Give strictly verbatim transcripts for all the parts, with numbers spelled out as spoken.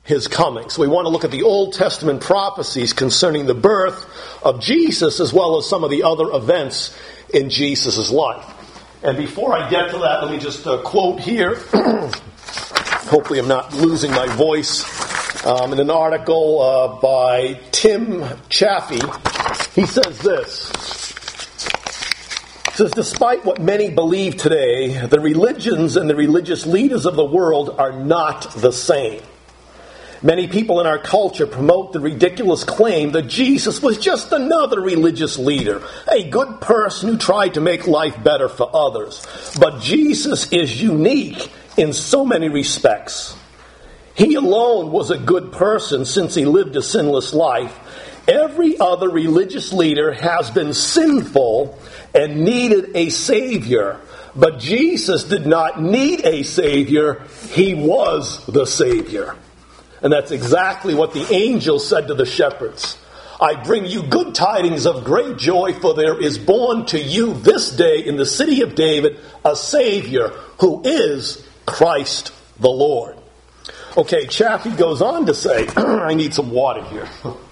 his coming. So we want to look at the Old Testament prophecies concerning the birth of Jesus, as well as some of the other events in Jesus' life. And before I get to that, let me just uh, quote here. Hopefully I'm not losing my voice. Um, in an article uh, by Tim Chaffee, he says this. He says, despite what many believe today, the religions and the religious leaders of the world are not the same. Many people in our culture promote the ridiculous claim that Jesus was just another religious leader, a good person who tried to make life better for others. But Jesus is unique in so many respects. He alone was a good person since he lived a sinless life. Every other religious leader has been sinful and needed a Savior. But Jesus did not need a Savior. He was the Savior. And that's exactly what the angel said to the shepherds. I bring you good tidings of great joy, for there is born to you this day in the city of David a Savior who is Christ the Lord. Okay, Chaffee goes on to say, I need some water here.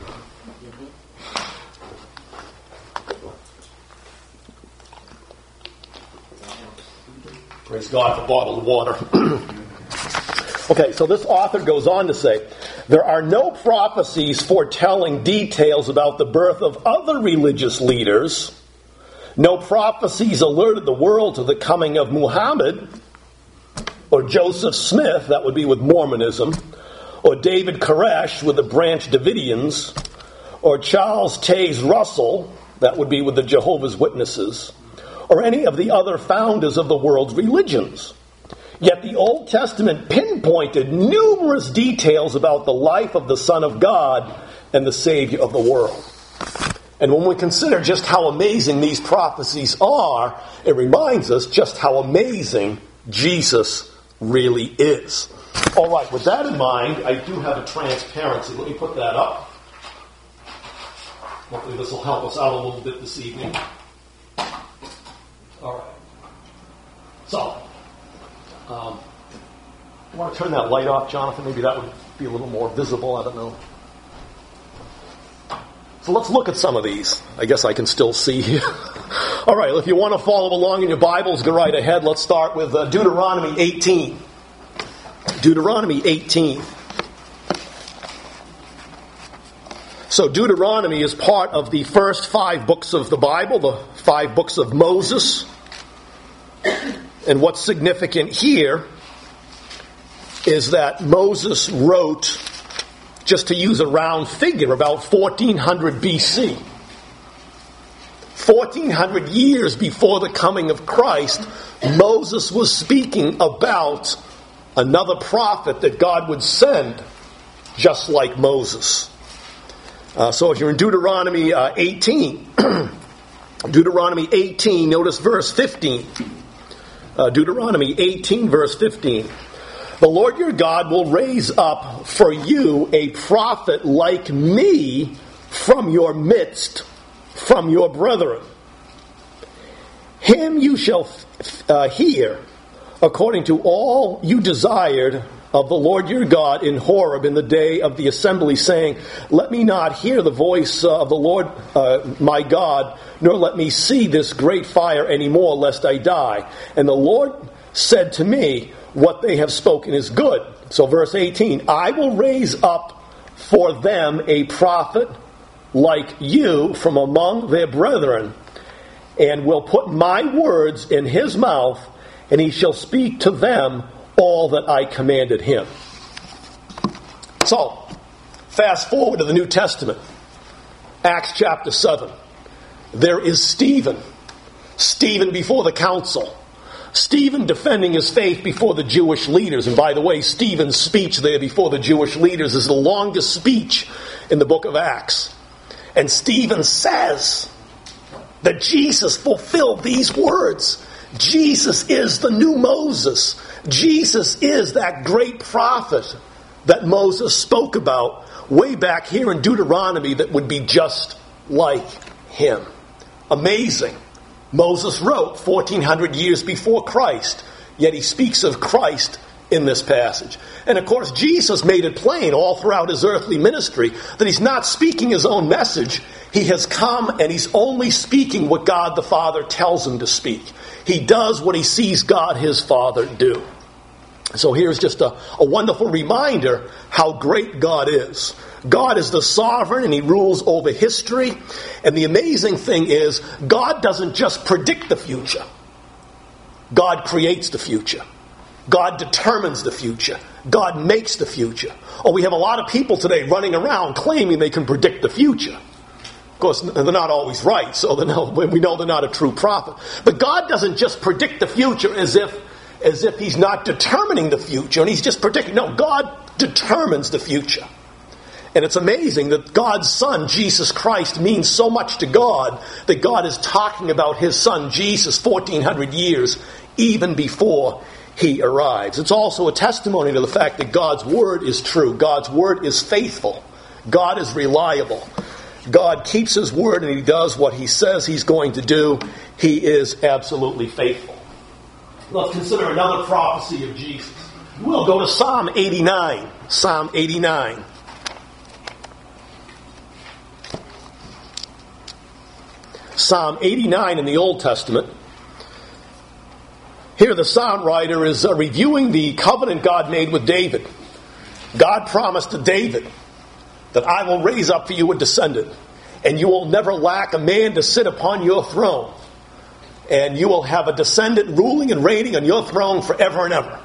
Praise God for bottled water. Okay, so this author goes on to say, there are no prophecies foretelling details about the birth of other religious leaders. No prophecies alerted the world to the coming of Muhammad, or Joseph Smith, that would be with Mormonism, or David Koresh with the Branch Davidians, or Charles Taze Russell, that would be with the Jehovah's Witnesses, or any of the other founders of the world's religions. Yet the Old Testament pinpointed numerous details about the life of the Son of God and the Savior of the world. And when we consider just how amazing these prophecies are, it reminds us just how amazing Jesus really is. All right, with that in mind, I do have a transparency. Let me put that up. Hopefully this will help us out a little bit this evening. All right. So, um, I want to turn that light off, Jonathan. Maybe that would be a little more visible. I don't know. So let's look at some of these. I guess I can still see here. All right, if you want to follow along in your Bibles, go right ahead. Let's start with uh, Deuteronomy eighteen. Deuteronomy eighteen. So Deuteronomy is part of the first five books of the Bible, the five books of Moses. And what's significant here is that Moses wrote, just to use a round figure, about fourteen hundred B C. fourteen hundred years before the coming of Christ, Moses was speaking about another prophet that God would send, just like Moses. Uh, so if you're in Deuteronomy uh, eighteen, Deuteronomy eighteen, notice verse fifteen. Uh, Deuteronomy eighteen, verse fifteen. The Lord your God will raise up for you a prophet like me from your midst, from your brethren. Him you shall uh, hear according to all you desired of the Lord your God in Horeb in the day of the assembly, saying, let me not hear the voice uh, of the Lord uh, my God, nor let me see this great fire any more, lest I die. And the Lord said to me, what they have spoken is good. So verse eighteen, I will raise up for them a prophet like you from among their brethren, and will put my words in his mouth, and he shall speak to them all that I commanded him. So, fast forward to the New Testament. Acts chapter seven. There is Stephen. Stephen before the council. Stephen defending his faith before the Jewish leaders. And by the way, Stephen's speech there before the Jewish leaders is the longest speech in the book of Acts. And Stephen says that Jesus fulfilled these words. Jesus is the new Moses. Jesus is that great prophet that Moses spoke about way back here in Deuteronomy that would be just like him. Amazing. Moses wrote fourteen hundred years before Christ, yet he speaks of Christ in this passage. And of course, Jesus made it plain all throughout his earthly ministry that he's not speaking his own message. He has come and he's only speaking what God the Father tells him to speak. He does what he sees God his Father do. So here's just a, a wonderful reminder how great God is. God is the sovereign and he rules over history. And the amazing thing is, God doesn't just predict the future. God creates the future. God determines the future. God makes the future. Oh, we have a lot of people today running around claiming they can predict the future. Of course, they're not always right, so not, we know they're not a true prophet. But God doesn't just predict the future as if, as if he's not determining the future and he's just predicting. No, God determines the future. And it's amazing that God's Son, Jesus Christ, means so much to God that God is talking about his Son, Jesus, fourteen hundred years, even before he arrives. It's also a testimony to the fact that God's word is true. God's word is faithful. God is reliable. God keeps his word and he does what he says he's going to do. He is absolutely faithful. Let's consider another prophecy of Jesus. We'll go to Psalm eighty-nine. Psalm eighty-nine. Psalm eighty-nine in the Old Testament. Here the psalm writer is uh, reviewing the covenant God made with David. God promised to David that I will raise up for you a descendant, and you will never lack a man to sit upon your throne. And you will have a descendant ruling and reigning on your throne forever and ever.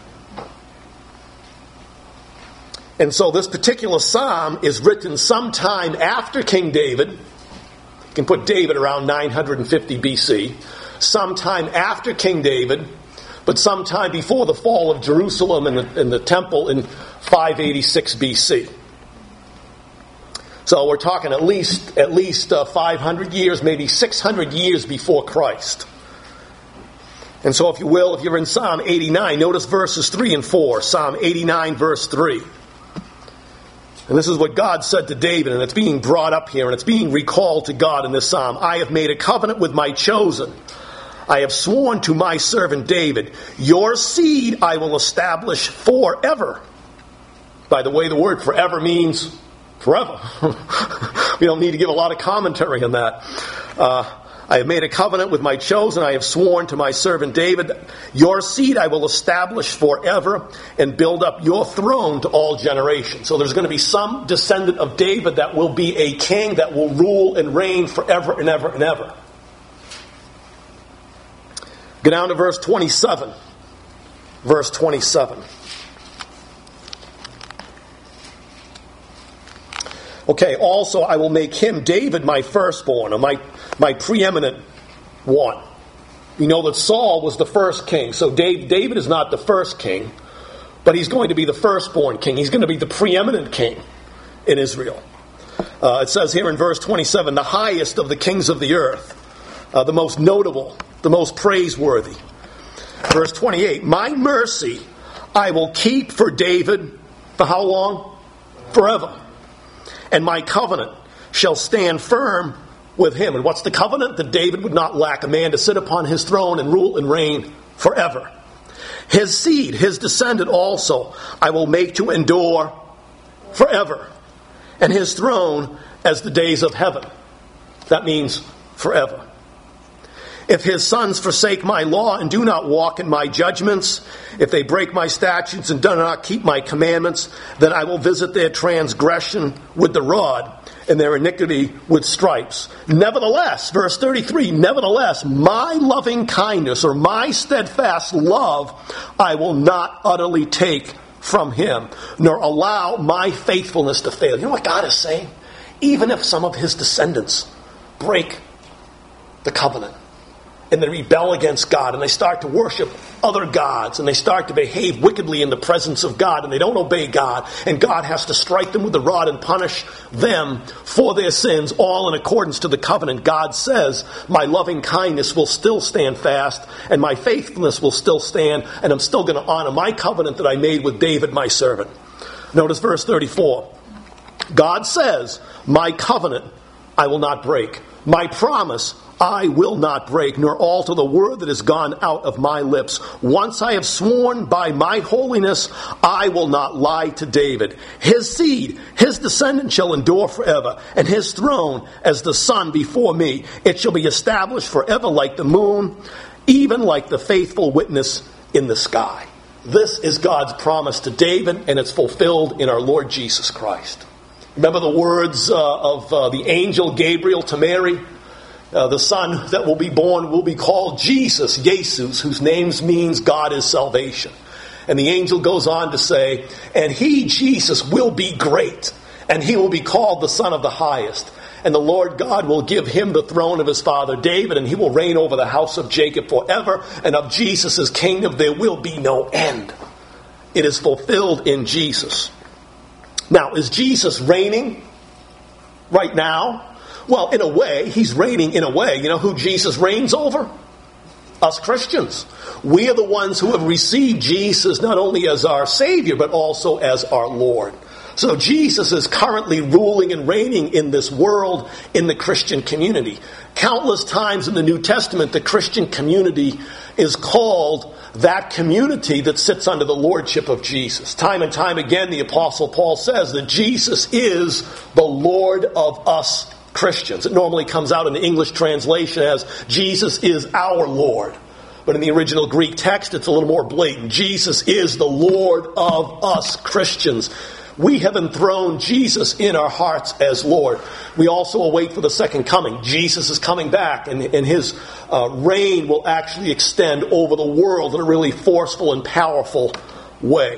And so this particular psalm is written sometime after King David. You can put David around nine hundred fifty B C. Sometime after King David, but sometime before the fall of Jerusalem and the, and the temple in five eighty-six B C. So we're talking at least at least uh, five hundred years, maybe six hundred years before Christ. And so if you will, if you're in Psalm eighty-nine, notice verses three and four. Psalm eighty-nine verse three. And this is what God said to David, and it's being brought up here, and it's being recalled to God in this psalm. I have made a covenant with my chosen. I have sworn to my servant David, your seed I will establish forever. By the way, the word forever means forever. We don't need to give a lot of commentary on that. Uh, I have made a covenant with my chosen. I have sworn to my servant David, your seed I will establish forever and build up your throne to all generations. So there's going to be some descendant of David that will be a king that will rule and reign forever and ever and ever. Go down to verse twenty-seven. Verse twenty-seven. Okay, also I will make him, David, my firstborn, or my, my preeminent one. You know that Saul was the first king, so Dave, David is not the first king, but he's going to be the firstborn king. He's going to be the preeminent king in Israel. Uh, it says here in verse twenty-seven, the highest of the kings of the earth, uh, the most notable, the most praiseworthy. Verse twenty-eight, my mercy I will keep for David for how long? Forever. And my covenant shall stand firm with him. And what's the covenant? That David would not lack a man to sit upon his throne and rule and reign forever. His seed, his descendant also, I will make to endure forever. And his throne as the days of heaven. That means forever. If his sons forsake my law and do not walk in my judgments, if they break my statutes and do not keep my commandments, then I will visit their transgression with the rod and their iniquity with stripes. Nevertheless, verse thirty-three, nevertheless, my loving kindness or my steadfast love I will not utterly take from him, nor allow my faithfulness to fail. You know what God is saying? Even if some of his descendants break the covenant, and they rebel against God, and they start to worship other gods, and they start to behave wickedly in the presence of God, and they don't obey God, and God has to strike them with the rod and punish them for their sins, all in accordance to the covenant. God says, my loving kindness will still stand fast, and my faithfulness will still stand, and I'm still going to honor my covenant that I made with David, my servant. Notice verse thirty-four. God says, my covenant I will not break. My promise I will not break, nor alter the word that has gone out of my lips. Once I have sworn by my holiness, I will not lie to David. His seed, his descendant shall endure forever, and his throne as the sun before me. It shall be established forever like the moon, even like the faithful witness in the sky. This is God's promise to David, and it's fulfilled in our Lord Jesus Christ. Remember the words uh, of uh, the angel Gabriel to Mary? Uh, the son that will be born will be called Jesus, Jesus, whose name means God is salvation. And the angel goes on to say, and he, Jesus, will be great, and he will be called the Son of the Highest. And the Lord God will give him the throne of his father David, and he will reign over the house of Jacob forever, and of Jesus' kingdom there will be no end. It is fulfilled in Jesus. Now, is Jesus reigning right now? Well, in a way, he's reigning in a way. You know who Jesus reigns over? Us Christians. We are the ones who have received Jesus not only as our Savior, but also as our Lord. So Jesus is currently ruling and reigning in this world, in the Christian community. Countless times in the New Testament, the Christian community is called that community that sits under the lordship of Jesus. Time and time again, the Apostle Paul says that Jesus is the Lord of us Christians. It normally comes out in the English translation as Jesus is our Lord. But in the original Greek text, it's a little more blatant. Jesus is the Lord of us Christians. We have enthroned Jesus in our hearts as Lord. We also await for the second coming. Jesus is coming back, and, and his uh, reign will actually extend over the world in a really forceful and powerful way.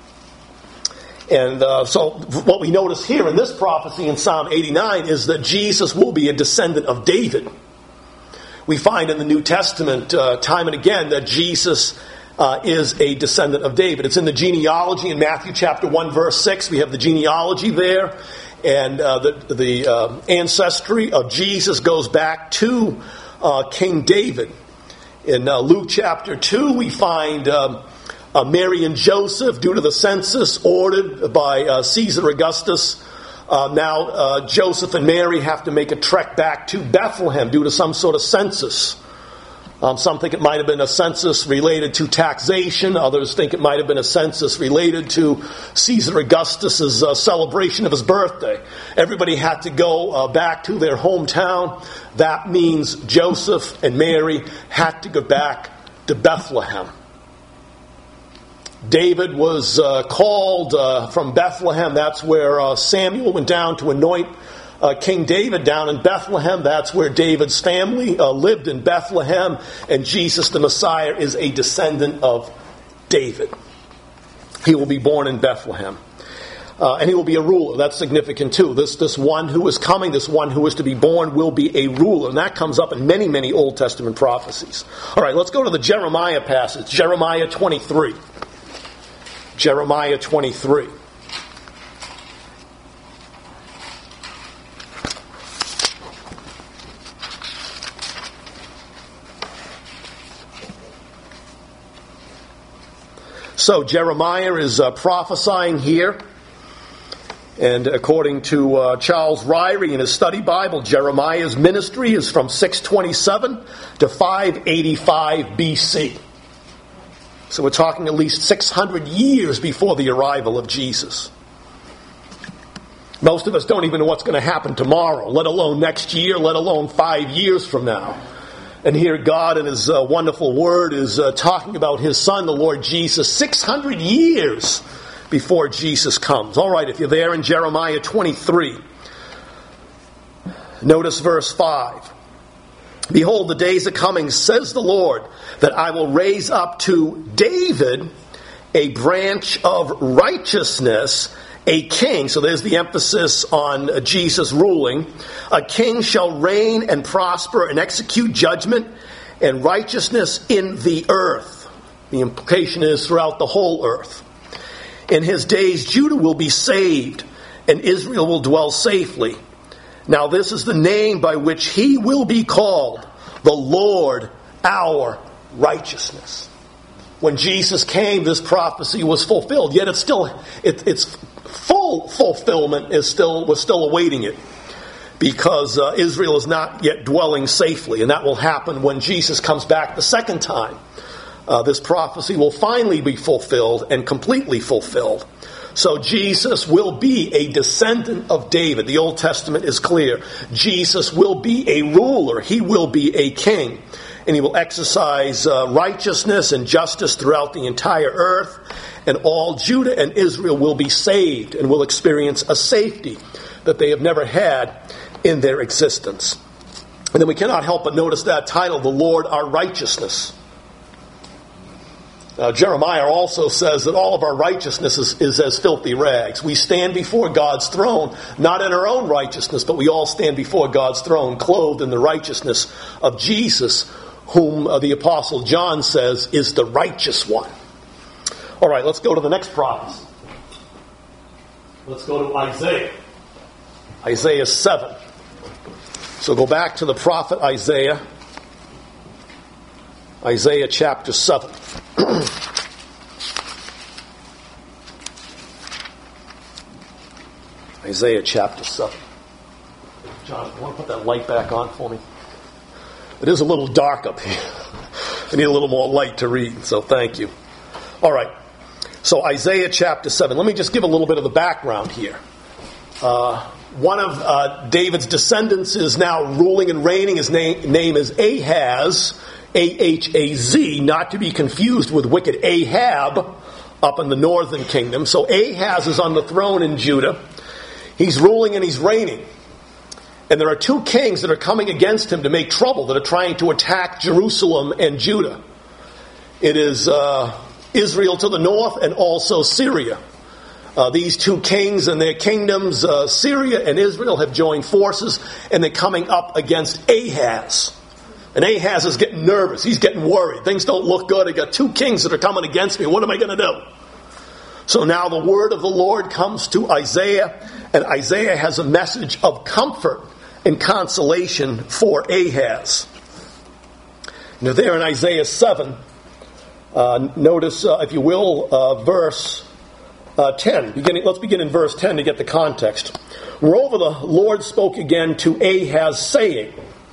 And uh, so what we notice here in this prophecy in Psalm eighty-nine is that Jesus will be a descendant of David. We find in the New Testament uh, time and again that Jesus uh, is a descendant of David. It's in the genealogy in Matthew chapter one verse six. We have the genealogy there. And uh, the, the uh, ancestry of Jesus goes back to uh, King David. In uh, Luke chapter two we find Um, Uh, Mary and Joseph, due to the census ordered by uh, Caesar Augustus, uh, now uh, Joseph and Mary have to make a trek back to Bethlehem due to some sort of census. Um, some think it might have been a census related to taxation. Others think it might have been a census related to Caesar Augustus's uh, celebration of his birthday. Everybody had to go uh, back to their hometown. That means Joseph and Mary had to go back to Bethlehem. David was uh, called uh, from Bethlehem. That's where uh, Samuel went down to anoint uh, King David down in Bethlehem. That's where David's family uh, lived in Bethlehem. And Jesus the Messiah is a descendant of David. He will be born in Bethlehem. Uh, and he will be a ruler. That's significant too. This, this one who is coming, this one who is to be born will be a ruler. And that comes up in many, many Old Testament prophecies. All right, let's go to the Jeremiah passage. Jeremiah twenty-three. Jeremiah twenty-three. So Jeremiah is uh, prophesying here. And according to uh, Charles Ryrie in his study Bible, Jeremiah's ministry is from six twenty-seven to five eighty-five B C. So we're talking at least six hundred years before the arrival of Jesus. Most of us don't even know what's going to happen tomorrow, let alone next year, let alone five years from now. And here God in his uh, wonderful word is uh, talking about his son, the Lord Jesus, six hundred years before Jesus comes. All right, if you're there in Jeremiah twenty-three, notice verse five. Behold, the days are coming, says the Lord, that I will raise up to David a branch of righteousness, a king. So there's the emphasis on Jesus ruling. A king shall reign and prosper and execute judgment and righteousness in the earth. The implication is throughout the whole earth. In his days, Judah will be saved and Israel will dwell safely. Now this is the name by which he will be called, the Lord our righteousness. When Jesus came, this prophecy was fulfilled. Yet it's still, it, its full fulfillment is still was still awaiting it. because uh, Israel is not yet dwelling safely, and that will happen when Jesus comes back the second time. Uh, this prophecy will finally be fulfilled and completely fulfilled. So Jesus will be a descendant of David. The Old Testament is clear. Jesus will be a ruler. He will be a king. And he will exercise uh, righteousness and justice throughout the entire earth. And all Judah and Israel will be saved and will experience a safety that they have never had in their existence. And then we cannot help but notice that title, The Lord Our Righteousness. Uh, Jeremiah also says that all of our righteousness is, is as filthy rags. We stand before God's throne, not in our own righteousness, but we all stand before God's throne, clothed in the righteousness of Jesus, whom uh, the Apostle John says is the righteous one. All right, let's go to the next prophecy. Let's go to Isaiah. Isaiah seven. So go back to the prophet Isaiah. Isaiah chapter seven. Isaiah chapter seven. John, you want to put that light back on for me? It is a little dark up here. I need a little more light to read, so thank you. All right. So Isaiah chapter seven. Let me just give a little bit of the background here. Uh, one of uh, David's descendants is now ruling and reigning. His name, name is Ahaz, A H A Z, not to be confused with wicked Ahab up in the northern kingdom. So Ahaz is on the throne in Judah. He's ruling and he's reigning. And there are two kings that are coming against him to make trouble, that are trying to attack Jerusalem and Judah. It is uh, Israel to the north and also Syria. Uh, these two kings and their kingdoms, uh, Syria and Israel, have joined forces, and they're coming up against Ahaz. And Ahaz is getting nervous. He's getting worried. Things don't look good. I got two kings that are coming against me. What am I going to do? So now the word of the Lord comes to Isaiah, and Isaiah has a message of comfort and consolation for Ahaz. Now there in Isaiah seven, uh, notice, uh, if you will, uh, verse uh, ten. Beginning, let's begin in verse ten to get the context. Moreover, the Lord spoke again to Ahaz, saying,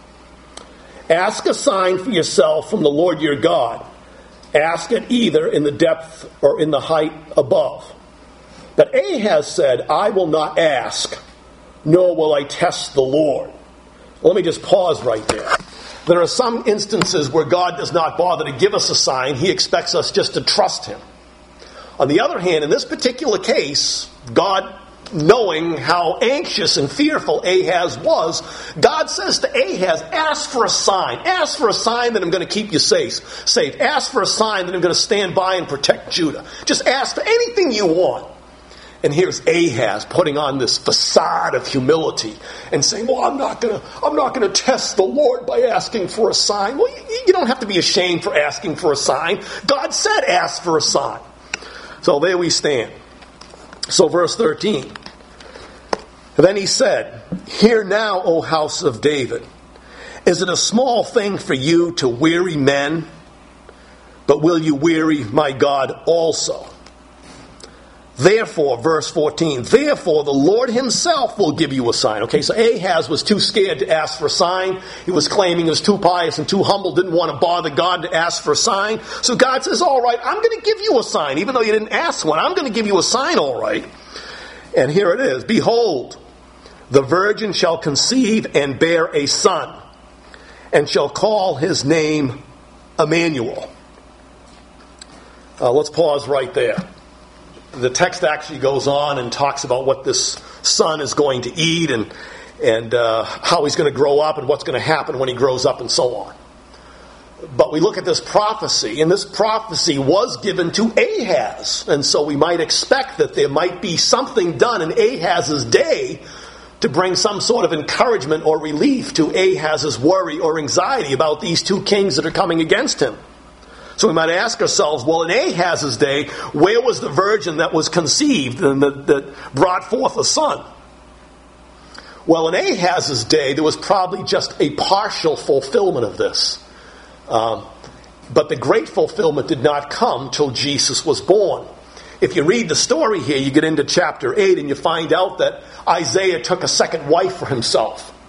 Ask a sign for yourself from the Lord your God. Ask it either in the depth or in the height above. But Ahaz said, I will not ask, nor will I test the Lord. Let me just pause right there. There are some instances where God does not bother to give us a sign. He expects us just to trust him. On the other hand, in this particular case, God, knowing how anxious and fearful Ahaz was, God says to Ahaz, ask for a sign. Ask for a sign that I'm going to keep you safe. Safe. Ask for a sign that I'm going to stand by and protect Judah. Just ask for anything you want. And here's Ahaz putting on this facade of humility and saying, well, I'm not going to I'm not going to test the Lord by asking for a sign. Well, you, you don't have to be ashamed for asking for a sign. God said ask for a sign. So there we stand. So verse thirteen. Then he said, Hear now, O house of David. Is it a small thing for you to weary men? But will you weary my God also? Therefore, verse fourteen, Therefore the Lord himself will give you a sign. Okay, so Ahaz was too scared to ask for a sign. He was claiming he was too pious and too humble, didn't want to bother God to ask for a sign. So God says, all right, I'm going to give you a sign. Even though you didn't ask one, I'm going to give you a sign, all right. And here it is. Behold, the virgin shall conceive and bear a son, and shall call his name Emmanuel. Uh, let's pause right there. The text actually goes on and talks about what this son is going to eat and and uh, how he's going to grow up and what's going to happen when he grows up and so on. But we look at this prophecy, and this prophecy was given to Ahaz. And so we might expect that there might be something done in Ahaz's day to bring some sort of encouragement or relief to Ahaz's worry or anxiety about these two kings that are coming against him. So we might ask ourselves, well, in Ahaz's day, where was the virgin that was conceived and that, that brought forth a son? Well, in Ahaz's day, there was probably just a partial fulfillment of this. Um, but the great fulfillment did not come till Jesus was born. If you read the story here, you get into chapter eight and you find out that Isaiah took a second wife for himself.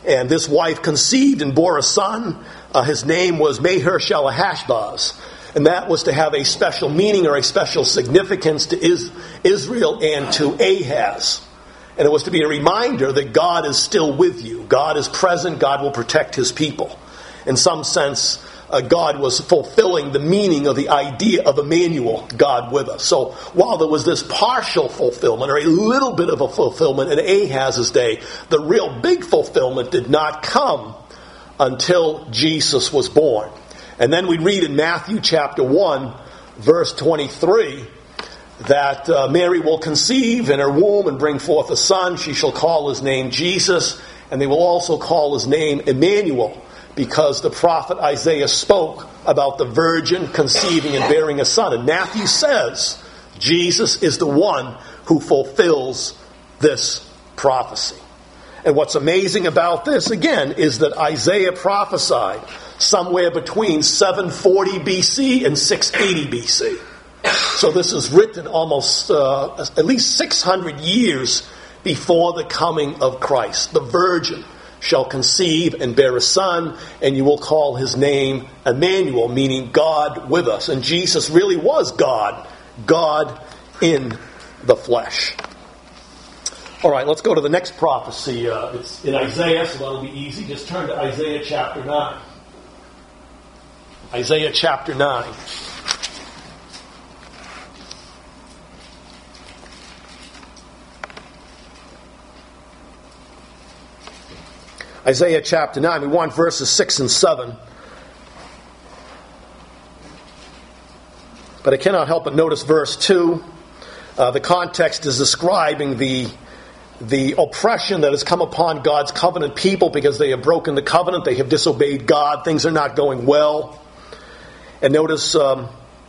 And this wife conceived and bore a son. Uh, his name was Maher-shalal-hash-baz. And that was to have a special meaning or a special significance to Is- Israel and to Ahaz. And it was to be a reminder that God is still with you. God is present. God will protect his people. In some sense, uh, God was fulfilling the meaning of the idea of Emmanuel, God with us. So while there was this partial fulfillment, or a little bit of a fulfillment in Ahaz's day, the real big fulfillment did not come until Jesus was born. And then we read in Matthew chapter one, verse twenty-three, that uh, Mary will conceive in her womb and bring forth a son. She shall call his name Jesus, and they will also call his name Emmanuel, because the prophet Isaiah spoke about the virgin conceiving and bearing a son. And Matthew says Jesus is the one who fulfills this prophecy. And what's amazing about this, again, is that Isaiah prophesied somewhere between seven forty B C and six eighty B C. So this is written almost uh, at least six hundred years before the coming of Christ. The virgin shall conceive and bear a son, and you will call his name Emmanuel, meaning God with us. And Jesus really was God, God in the flesh. All right, let's go to the next prophecy. Uh, it's in Isaiah, so that'll be easy. Just turn to Isaiah chapter nine. Isaiah chapter nine. Isaiah chapter nine. We want verses six and seven. But I cannot help but notice verse two. Uh, the context is describing the the oppression that has come upon God's covenant people because they have broken the covenant. They have disobeyed God. Things are not going well. And notice um,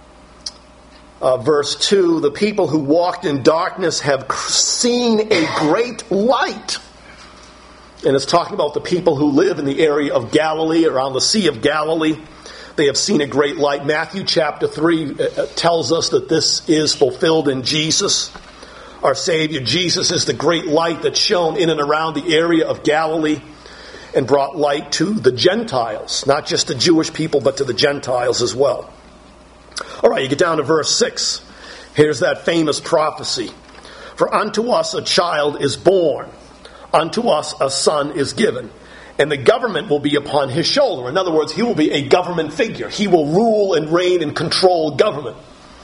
uh, verse two. The people who walked in darkness have seen a great light. And it's talking about the people who live in the area of Galilee, around the Sea of Galilee. They have seen a great light. Matthew chapter three tells us that this is fulfilled in Jesus, our Savior. Jesus is the great light that shone in and around the area of Galilee and brought light to the Gentiles, not just the Jewish people, but to the Gentiles as well. All right, you get down to verse six. Here's that famous prophecy. For unto us a child is born, unto us a son is given, and the government will be upon his shoulder. In other words, he will be a government figure. He will rule and reign and control government.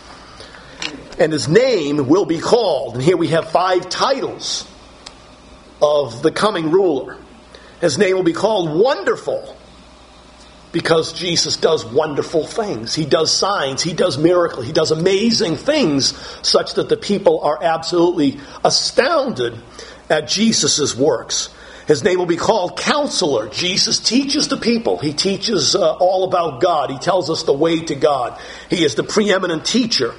And his name will be called, and here we have five titles of the coming ruler. His name will be called Wonderful, because Jesus does wonderful things. He does signs. He does miracles. He does amazing things such that the people are absolutely astounded at Jesus' works. His name will be called Counselor. Jesus teaches the people. He teaches uh, all about God. He tells us the way to God. He is the preeminent teacher.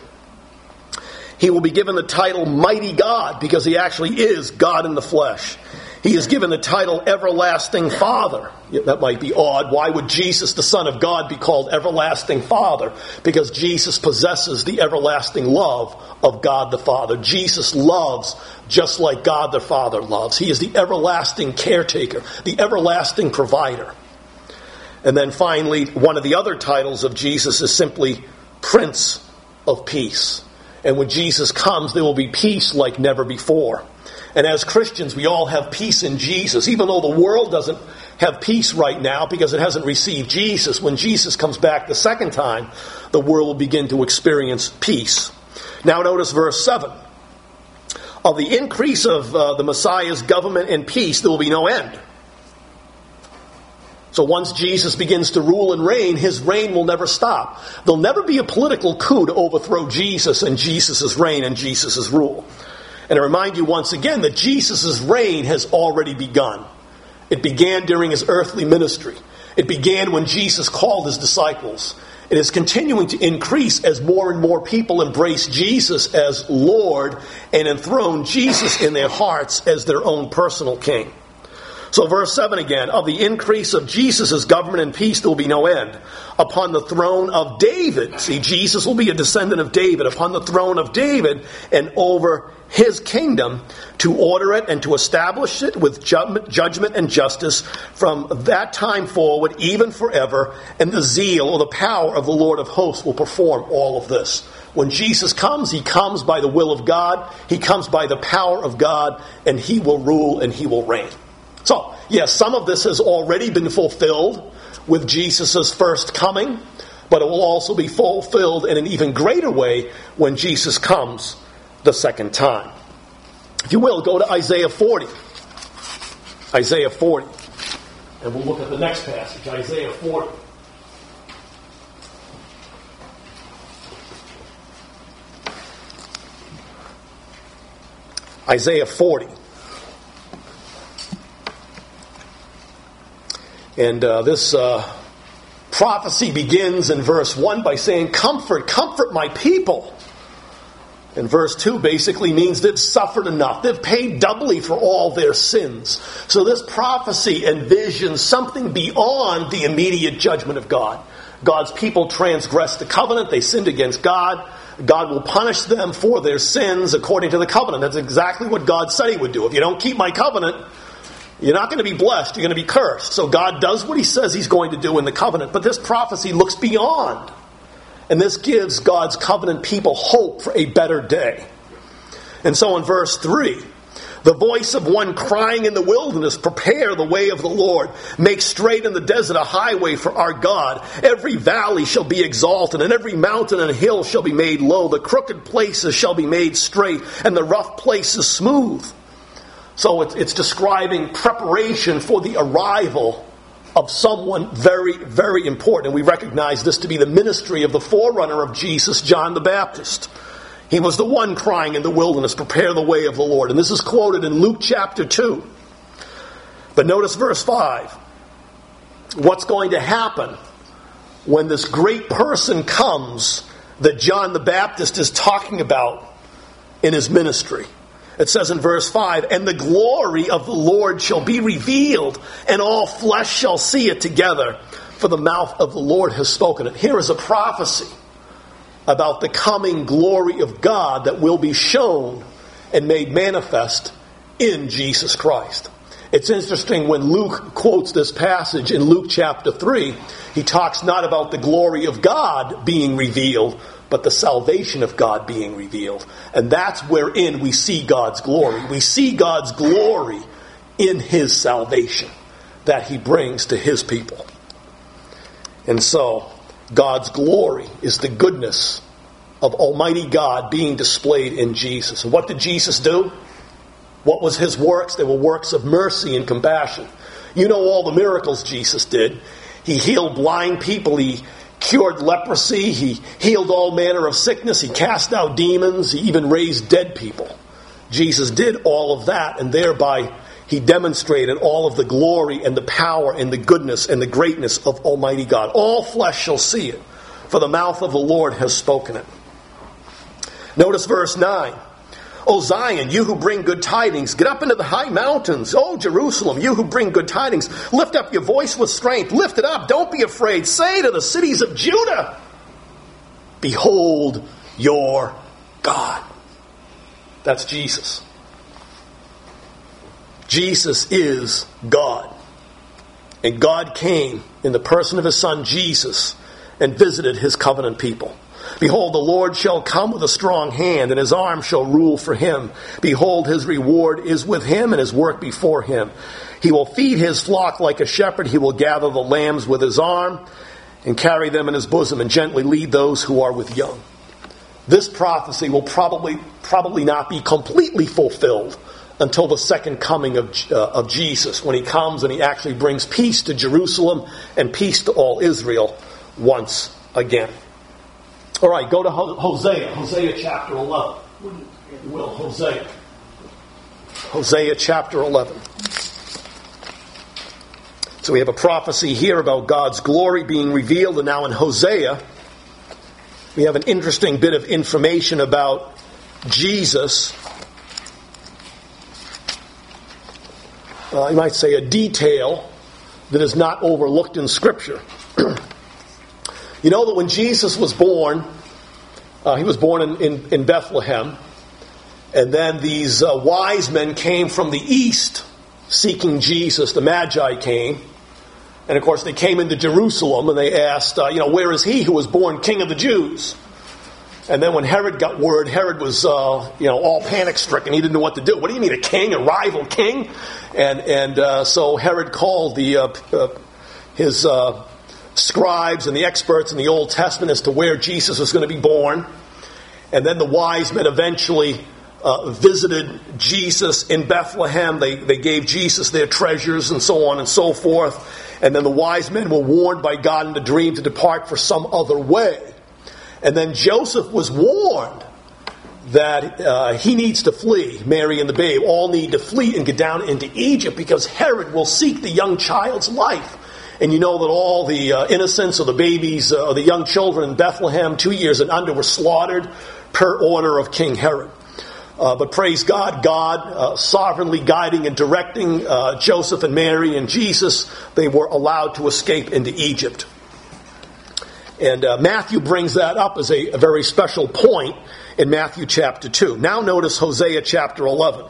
He will be given the title Mighty God because he actually is God in the flesh. He is given the title Everlasting Father. That might be odd. Why would Jesus, the Son of God, be called Everlasting Father? Because Jesus possesses the everlasting love of God the Father. Jesus loves just like God the Father loves. He is the everlasting caretaker, the everlasting provider. And then finally, one of the other titles of Jesus is simply Prince of Peace. And when Jesus comes, there will be peace like never before. And as Christians, we all have peace in Jesus, even though the world doesn't have peace right now because it hasn't received Jesus. When Jesus comes back the second time, the world will begin to experience peace. Now notice verse seven. Of the increase of uh, the Messiah's government and peace, there will be no end. So once Jesus begins to rule and reign, his reign will never stop. There'll never be a political coup to overthrow Jesus and Jesus' reign and Jesus' rule. And I remind you once again that Jesus' reign has already begun. It began during his earthly ministry. It began when Jesus called his disciples. It is continuing to increase as more and more people embrace Jesus as Lord and enthrone Jesus in their hearts as their own personal king. So verse seven again, of the increase of Jesus' government and peace there will be no end. Upon the throne of David, see, Jesus will be a descendant of David, upon the throne of David and over his kingdom, to order it and to establish it with judgment and justice from that time forward, even forever, and the zeal or the power of the Lord of hosts will perform all of this. When Jesus comes, he comes by the will of God, he comes by the power of God, and he will rule and he will reign. So, yes, some of this has already been fulfilled with Jesus' first coming, but it will also be fulfilled in an even greater way when Jesus comes the second time. If you will, go to Isaiah forty. Isaiah forty. And we'll look at the next passage, Isaiah forty. Isaiah forty. And uh, this uh, prophecy begins in verse one by saying, Comfort, comfort my people. And verse two basically means they've suffered enough. They've paid doubly for all their sins. So this prophecy envisions something beyond the immediate judgment of God. God's people transgressed the covenant. They sinned against God. God will punish them for their sins according to the covenant. That's exactly what God said he would do. If you don't keep my covenant, you're not going to be blessed. You're going to be cursed. So God does what he says he's going to do in the covenant. But this prophecy looks beyond. And this gives God's covenant people hope for a better day. And so in verse three, the voice of one crying in the wilderness, prepare the way of the Lord. Make straight in the desert a highway for our God. Every valley shall be exalted, and every mountain and hill shall be made low. The crooked places shall be made straight, and the rough places smooth. So it's, it's describing preparation for the arrival of someone very, very important. And we recognize this to be the ministry of the forerunner of Jesus, John the Baptist. He was the one crying in the wilderness, prepare the way of the Lord. And this is quoted in Luke chapter two. But notice verse five. What's going to happen when this great person comes that John the Baptist is talking about in his ministry? It says in verse five, and the glory of the Lord shall be revealed, and all flesh shall see it together, for the mouth of the Lord has spoken it. Here is a prophecy about the coming glory of God that will be shown and made manifest in Jesus Christ. It's interesting when Luke quotes this passage in Luke chapter three, he talks not about the glory of God being revealed, but the salvation of God being revealed. And that's wherein we see God's glory. We see God's glory in his salvation that he brings to his people. And so, God's glory is the goodness of Almighty God being displayed in Jesus. And what did Jesus do? What was his works? They were works of mercy and compassion. You know all the miracles Jesus did. He healed blind people. He cured leprosy. He healed all manner of sickness. He cast out demons. He even raised dead people. Jesus did all of that, and thereby he demonstrated all of the glory and the power and the goodness and the greatness of Almighty God. All flesh shall see it, for the mouth of the Lord has spoken it. Notice verse nine. O Zion, you who bring good tidings, get up into the high mountains. O Jerusalem, you who bring good tidings, lift up your voice with strength. Lift it up, don't be afraid. Say to the cities of Judah, behold your God. That's Jesus. Jesus is God. And God came in the person of his Son Jesus and visited his covenant people. Behold, the Lord shall come with a strong hand, and his arm shall rule for him. Behold, his reward is with him, and his work before him. He will feed his flock like a shepherd. He will gather the lambs with his arm, and carry them in his bosom, and gently lead those who are with young. This prophecy will probably probably not be completely fulfilled until the second coming of, uh, of Jesus, when he comes and he actually brings peace to Jerusalem and peace to all Israel once again. All right, go to Hosea. Hosea chapter eleven. If you will, Hosea. Hosea chapter eleven. So we have a prophecy here about God's glory being revealed, and now in Hosea, we have an interesting bit of information about Jesus. uh, you might say, a detail that is not overlooked in Scripture. You know that when Jesus was born, uh, he was born in, in, in Bethlehem, and then these uh, wise men came from the east seeking Jesus. The Magi came, and of course they came into Jerusalem, and they asked, uh, you know, where is he who was born King of the Jews? And then when Herod got word, Herod was, uh, you know, all panic-stricken. He didn't know what to do. What do you mean, a king, a rival king? And and uh, so Herod called the uh, uh, his uh, scribes and the experts in the Old Testament as to where Jesus was going to be born. And then the wise men eventually uh, visited Jesus in Bethlehem. They they gave Jesus their treasures and so on and so forth. And then the wise men were warned by God in a dream to depart for some other way. And then Joseph was warned that uh, he needs to flee. Mary and the babe all need to flee and get down into Egypt because Herod will seek the young child's life. And you know that all the uh, innocents or the babies uh, or the young children in Bethlehem, two years and under, were slaughtered per order of King Herod. Uh, but praise God, God uh, sovereignly guiding and directing uh, Joseph and Mary and Jesus, they were allowed to escape into Egypt. And uh, Matthew brings that up as a, a very special point in Matthew chapter two. Now notice Hosea chapter eleven.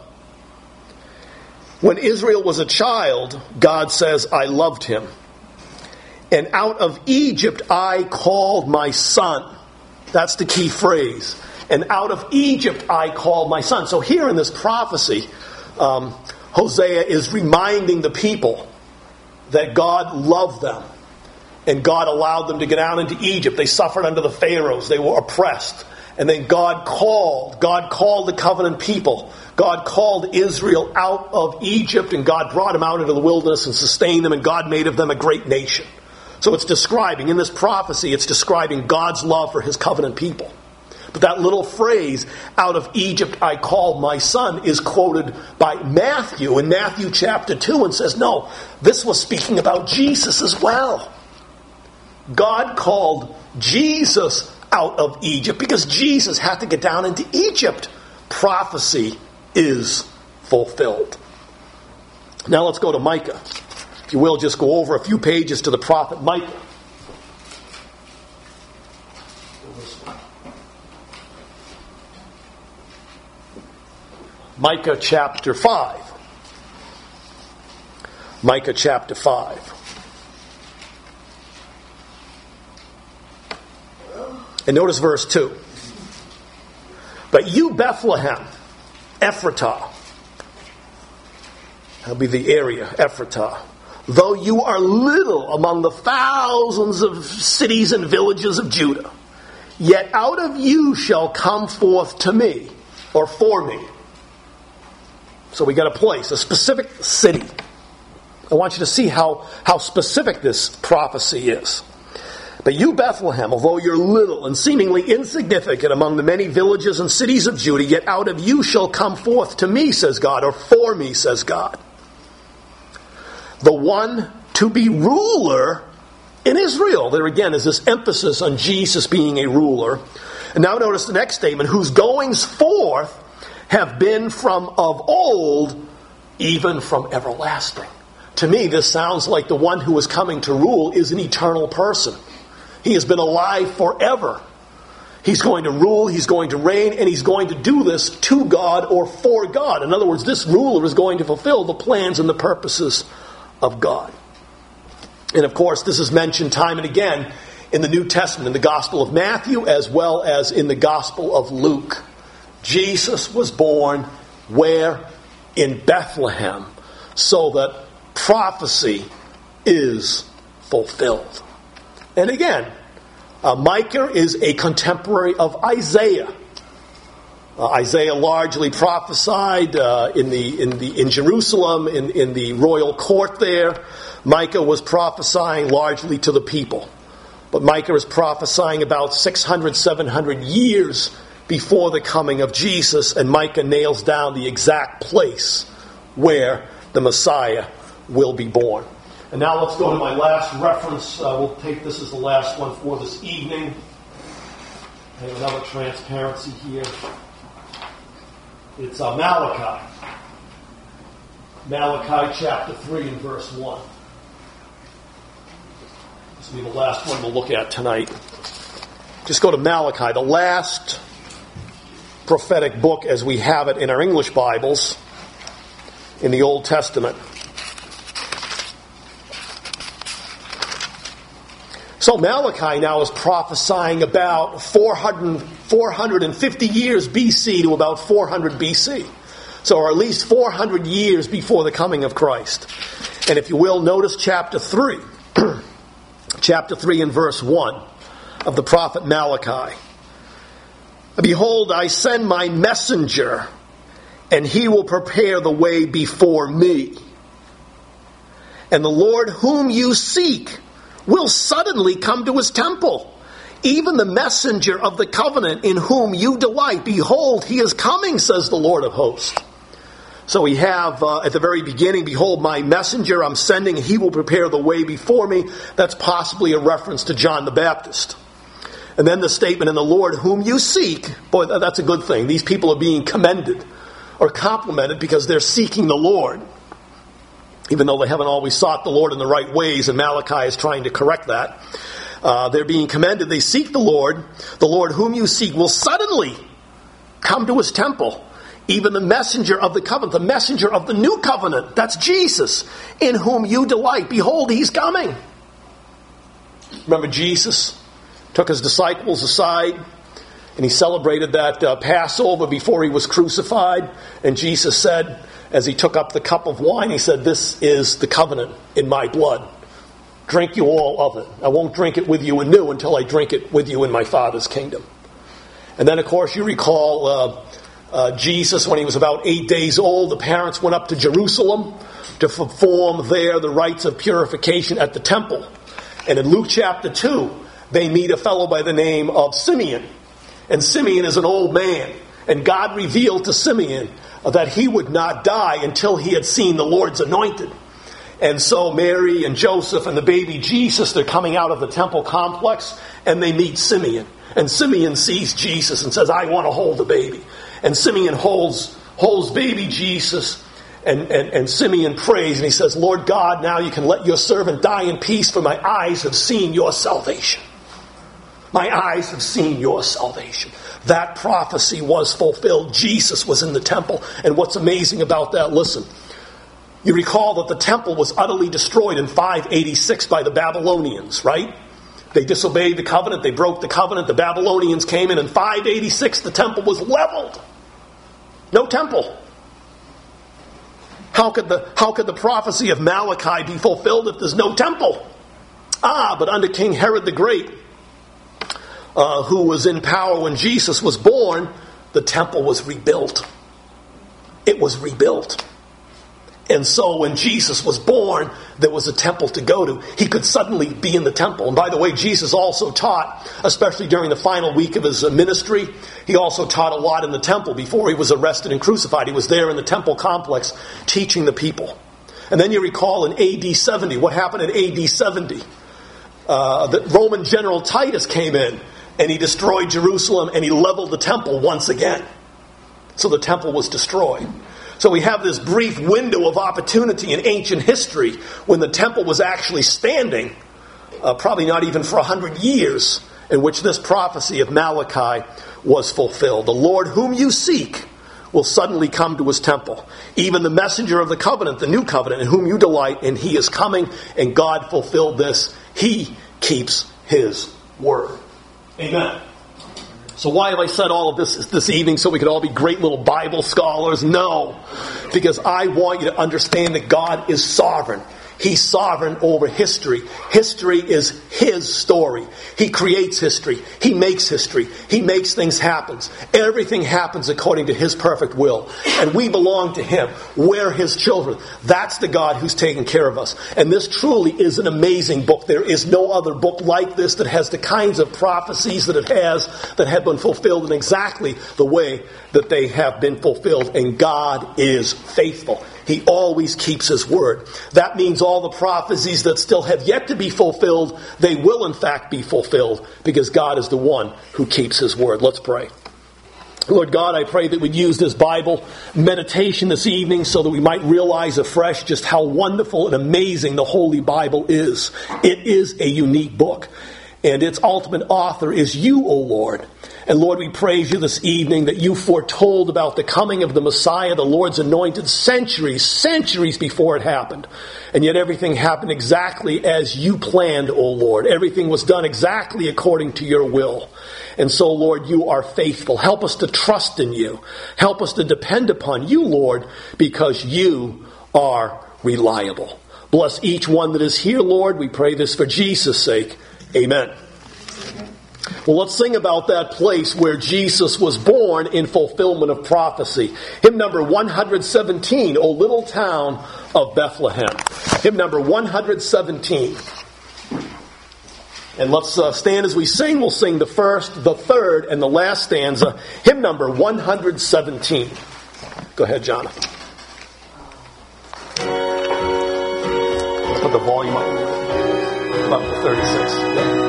When Israel was a child, God says, I loved him. And out of Egypt I called my son. That's the key phrase. And out of Egypt I called my son. So here in this prophecy, um, Hosea is reminding the people that God loved them. And God allowed them to get out into Egypt. They suffered under the Pharaohs. They were oppressed. And then God called. God called the covenant people. God called Israel out of Egypt, and God brought them out into the wilderness and sustained them, and God made of them a great nation. So it's describing, in this prophecy, it's describing God's love for his covenant people. But that little phrase, out of Egypt I called my son, is quoted by Matthew in Matthew chapter two and says, no, this was speaking about Jesus as well. God called Jesus out of Egypt because Jesus had to get down into Egypt. Prophecy is fulfilled. Now let's go to Micah. If you will, just go over a few pages to the prophet Micah. Micah chapter five. Micah chapter five. And notice verse two. But you, Bethlehem, Ephratah, that'll be the area, Ephratah, though you are little among the thousands of cities and villages of Judah, yet out of you shall come forth to me, or for me. So we got a place, a specific city. I want you to see how, how specific this prophecy is. But you, Bethlehem, although you're little and seemingly insignificant among the many villages and cities of Judah, yet out of you shall come forth to me, says God, or for me, says God, the one to be ruler in Israel. There again is this emphasis on Jesus being a ruler. And now notice the next statement, whose goings forth have been from of old, even from everlasting. To me, this sounds like the one who is coming to rule is an eternal person. He has been alive forever. He's going to rule, he's going to reign, and he's going to do this to God or for God. In other words, this ruler is going to fulfill the plans and the purposes of God. And of course, this is mentioned time and again in the New Testament, in the Gospel of Matthew, as well as in the Gospel of Luke. Jesus was born where? In Bethlehem, so that prophecy is fulfilled. And again, uh, Micah is a contemporary of Isaiah. Uh, Isaiah largely prophesied uh, in the in the in Jerusalem in, in the royal court there. Micah was prophesying largely to the people, but Micah is prophesying about six hundred, seven hundred years before the coming of Jesus, and Micah nails down the exact place where the Messiah will be born. And now let's go to my last reference. Uh, we'll take this as the last one for this evening. I have another transparency here. It's uh, Malachi. Malachi chapter three and verse one. This will be the last one we'll look at tonight. Just go to Malachi, the last prophetic book as we have it in our English Bibles in the Old Testament. So Malachi now is prophesying about four hundred, four hundred fifty years B C to about four hundred B C. So or at least four hundred years before the coming of Christ. And if you will, notice chapter three. chapter three and verse one of the prophet Malachi. Behold, I send my messenger, and he will prepare the way before me. And the Lord whom you seek will suddenly come to his temple. Even the messenger of the covenant in whom you delight. Behold, he is coming, says the Lord of hosts. So we have uh, at the very beginning, behold, my messenger I'm sending, he will prepare the way before me. That's possibly a reference to John the Baptist. And then the statement, and the Lord whom you seek. Boy, that's a good thing. These people are being commended or complimented because they're seeking the Lord. Even though they haven't always sought the Lord in the right ways, and Malachi is trying to correct that. Uh, they're being commended. They seek the Lord. The Lord whom you seek will suddenly come to his temple. Even the messenger of the covenant, the messenger of the new covenant, that's Jesus, in whom you delight. Behold, he's coming. Remember Jesus took his disciples aside and he celebrated that uh, Passover before he was crucified. And Jesus said, as he took up the cup of wine, he said, this is the covenant in my blood. Drink you all of it. I won't drink it with you anew until I drink it with you in my Father's kingdom. And then, of course, you recall uh, uh, Jesus, when he was about eight days old, the parents went up to Jerusalem to perform there the rites of purification at the temple. And in Luke chapter two, they meet a fellow by the name of Simeon. And Simeon is an old man. And God revealed to Simeon that he would not die until he had seen the Lord's anointed. And so Mary and Joseph and the baby Jesus, they're coming out of the temple complex and they meet Simeon. And Simeon sees Jesus and says, I want to hold the baby. And Simeon holds holds baby Jesus and, and, and Simeon prays and he says, Lord God, now you can let your servant die in peace, for my eyes have seen your salvation. My eyes have seen your salvation. That prophecy was fulfilled. Jesus was in the temple. And what's amazing about that, listen, you recall that the temple was utterly destroyed in five eighty-six by the Babylonians, right? They disobeyed the covenant. They broke the covenant. The Babylonians came in. In five eighty-six, the temple was leveled. No temple. How could the, how could the prophecy of Malachi be fulfilled if there's no temple? Ah, but under King Herod the Great, Uh, who was in power when Jesus was born, the temple was rebuilt. It was rebuilt. And so when Jesus was born, there was a temple to go to. He could suddenly be in the temple. And by the way, Jesus also taught, especially during the final week of his ministry, he also taught a lot in the temple before he was arrested and crucified. He was there in the temple complex teaching the people. And then you recall in A D seventy, what happened in A D seventy? Uh, the Roman general Titus came in. And he destroyed Jerusalem and he leveled the temple once again. So the temple was destroyed. So we have this brief window of opportunity in ancient history when the temple was actually standing, uh, probably not even for a hundred years, in which this prophecy of Malachi was fulfilled. The Lord whom you seek will suddenly come to his temple. Even the messenger of the covenant, the new covenant, in whom you delight, and he is coming, and God fulfilled this. He keeps his word. Amen. So why have I said all of this this evening so we could all be great little Bible scholars? No. Because I want you to understand that God is sovereign. He's sovereign over history. History is his story. He creates history. He makes history. He makes things happen. Everything happens according to his perfect will. And we belong to him. We're his children. That's the God who's taking care of us. And this truly is an amazing book. There is no other book like this that has the kinds of prophecies that it has that have been fulfilled in exactly the way that they have been fulfilled. And God is faithful. He always keeps his word. That means all the prophecies that still have yet to be fulfilled, they will in fact be fulfilled because God is the one who keeps his word. Let's pray. Lord God, I pray that we'd use this Bible meditation this evening so that we might realize afresh just how wonderful and amazing the Holy Bible is. It is a unique book, and its ultimate author is you, O Lord. And Lord, we praise you this evening that you foretold about the coming of the Messiah, the Lord's anointed, centuries, centuries before it happened. And yet everything happened exactly as you planned, O Lord. Everything was done exactly according to your will. And so, Lord, you are faithful. Help us to trust in you. Help us to depend upon you, Lord, because you are reliable. Bless each one that is here, Lord. We pray this for Jesus' sake. Amen. Well, let's sing about that place where Jesus was born in fulfillment of prophecy. Hymn number one seventeen, O Little Town of Bethlehem. Hymn number one seventeen. And let's uh, stand as we sing. We'll sing the first, the third, and the last stanza. Hymn number one seventeen. Go ahead, Jonathan. Let's put the volume up about to thirty-six. Yeah.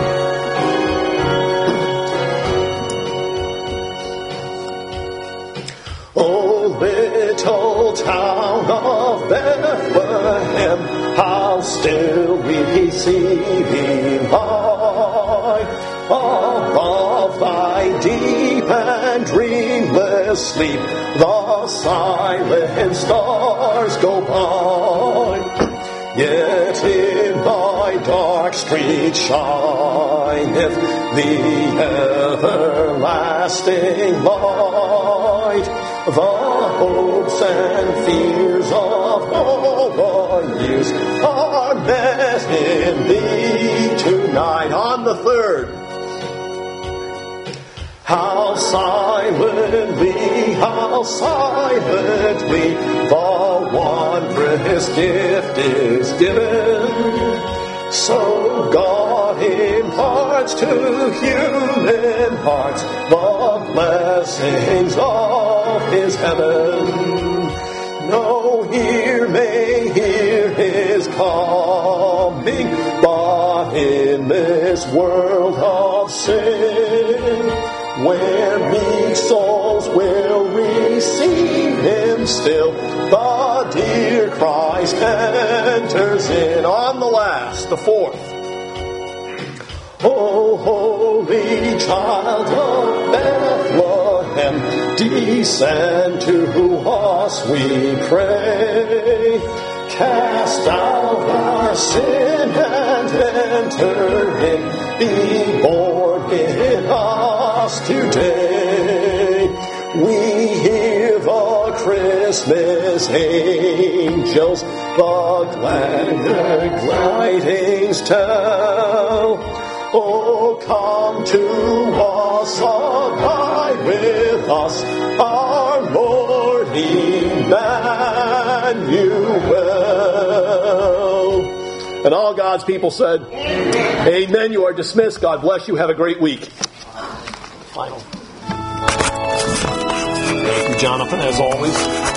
Oh, little town of Bethlehem, how still we see thee lie. Above thy deep and dreamless sleep, the silent stars go by. Yet in thy dark street shineth the everlasting light. The hopes and fears of all years are met in thee tonight. On the third. How silently, how silently the wondrous gift is given. So God imparts to human hearts the blessings of his heaven. No ear may hear his coming, but in this world of sin, where meek souls will receive him still, the dear Christ enters in. On the last, the fourth. O holy child of Bethlehem, descend to us, we pray. Cast out our sin and enter in, be born in us today. We hear the Christmas angels, the glad tidings tell. Oh, come to us, abide with us, our Lord Emmanuel. And all God's people said, Amen. Amen. You are dismissed. God bless you. Have a great week. Final. Thank you, Jonathan, as always.